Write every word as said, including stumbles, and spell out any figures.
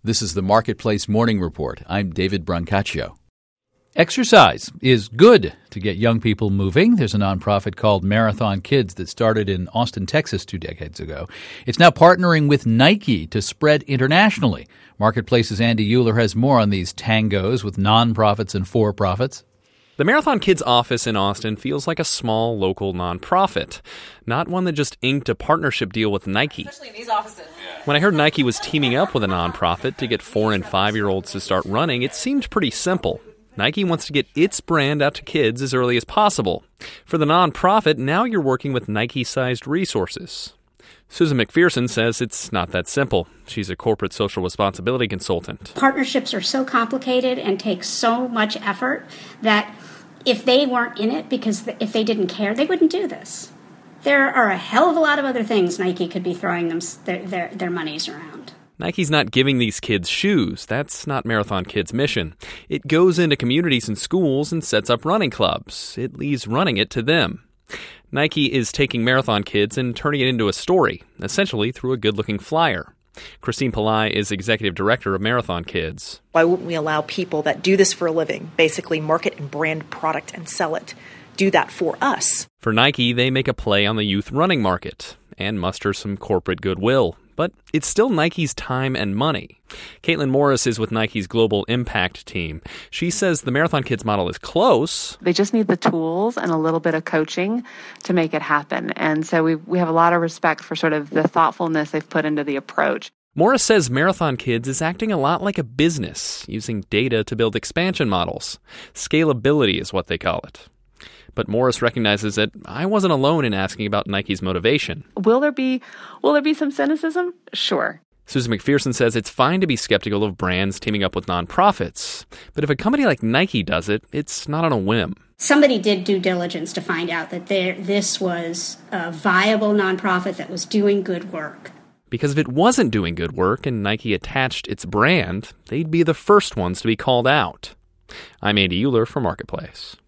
This is the Marketplace Morning Report. I'm David Brancaccio. Exercise is good to get young people moving. There's a nonprofit called Marathon Kids that started in Austin, Texas two decades ago. It's now partnering with Nike to spread internationally. Marketplace's Andy Euler has more on these tangos with nonprofits and for-profits. The Marathon Kids office in Austin feels like a small local nonprofit, not one that just inked a partnership deal with Nike. Especially in these offices. When I heard Nike was teaming up with a nonprofit to get four- and five-year-olds to start running, it seemed pretty simple. Nike wants to get its brand out to kids as early as possible. For the nonprofit, now you're working with Nike-sized resources. Susan McPherson says it's not that simple. She's a corporate social responsibility consultant. Partnerships are so complicated and take so much effort that if they weren't in it, because if they didn't care, they wouldn't do this. There are a hell of a lot of other things Nike could be throwing them their, their, their monies around. Nike's not giving these kids shoes. That's not Marathon Kids' mission. It goes into communities and schools and sets up running clubs. It leaves running it to them. Nike is taking Marathon Kids and turning it into a story, essentially through a good-looking flyer. Christine Pillai is executive director of Marathon Kids. Why wouldn't we allow people that do this for a living, basically market and brand product and sell it, do that for us? For Nike, they make a play on the youth running market and muster some corporate goodwill. But it's still Nike's time and money. Caitlin Morris is with Nike's Global Impact team. She says the Marathon Kids model is close. They just need the tools and a little bit of coaching to make it happen. And so we we have a lot of respect for sort of the thoughtfulness they've put into the approach. Morris says Marathon Kids is acting a lot like a business, using data to build expansion models. Scalability is what they call it. But Morris recognizes that I wasn't alone in asking about Nike's motivation. Will there be will there be some cynicism? Sure. Susan McPherson says it's fine to be skeptical of brands teaming up with nonprofits. But if a company like Nike does it, it's not on a whim. Somebody did due diligence to find out that there, this was a viable nonprofit that was doing good work. Because if it wasn't doing good work and Nike attached its brand, they'd be the first ones to be called out. I'm Andy Euler for Marketplace.